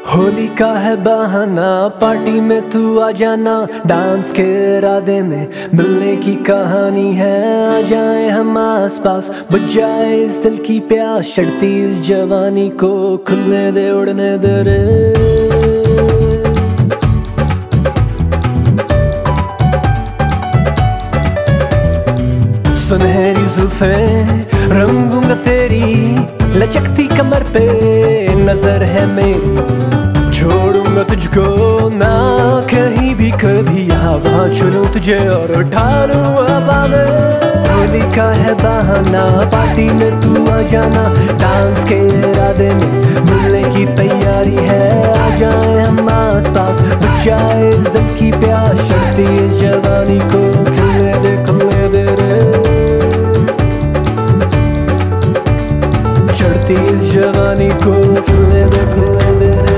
होली का है बहाना, पार्टी में तू आ जाना। डांस के इरादे में मिलने की कहानी है। आ जाए हम आस पास, बुझ जाए इस दिल की प्यास। चढ़ती इस जवानी को खुलने दे, उड़ने दे रे। सुनहरी जुल्फें रंगूंगा तेरी, लचकती कमर पे नजर है मेरी। छोड़ूंगा तुझको ना कहीं भी कभी, यहाँ वहाँ चुनूं तुझे और उठा लूं हवा में। होली का है बहाना, पार्टी में तू आ जाना। डांस के इरादे में मिलने की तैयारी है। आ जाए हम आस पास, बुझ जाए इस दिल की प्यास। चढ़ती इस जवानी को खिलने दे रे। चढ़ती इस जवानी को खिलने दे रे।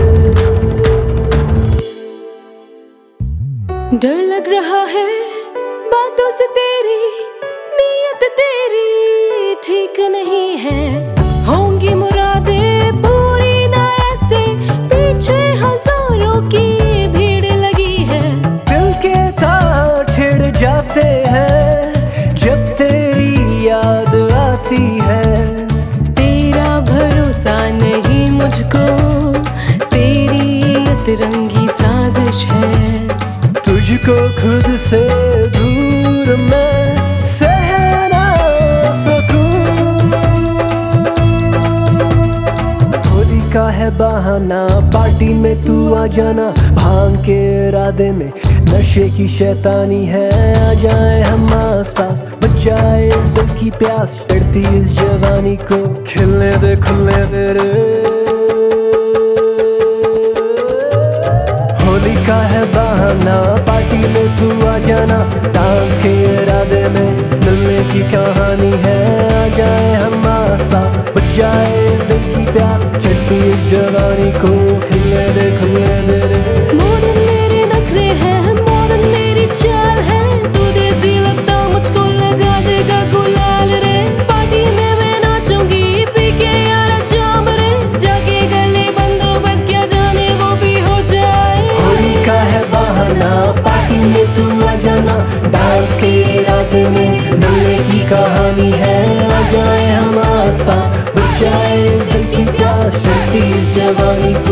डर लग रहा है बातों से, तेरी नीयत तेरी ठीक नहीं है। होंगी मुरादें पूरी ना ऐसे, पीछे हजारों की भीड़ लगी है। दिल के तार छिड़ जाते हैं जब तेरी याद आती है। तेरा भरोसा नहीं मुझको, तेरी अतरंगी साजिश है। तुझको खुद से दूर मैं सह ना सकूं। होली का है बहाना, पार्टी में तू आ जाना। भांग के इरादे में नशे की शैतानी है। आ जाए हम आस पास, बुझ जाए इस दिल की प्यास। चढ़ती इस जवानी को खिलने दे रे। होली का है बहाना, पार्टी में तू आ जाना। डांस के इरादे में मिलने की कहानी है। आ जाए हम आस पास, बुझ जाए इस दिल की प्यास। चढ़ती इस जवानी को खिलने दे रे। मॉडर्न मेरे नखरे हैं, मॉडर्न मेरी चाल है। तू देसी लगता मुझको, लगा देगा गुलाल रे। पार्टी में मैं नाचूंगी पी के यारा जाम रे। जाके गले बंदोबस्त क्या जाने वो भी हो जाए। होली का है बहाना, पार्टी में तू आ जाना। डांस के इरादे में मिलने की कहानी है। आ जाए हम आस पास, बुझ जाए इस दिल की प्यास। चढ़ती इस जवानी को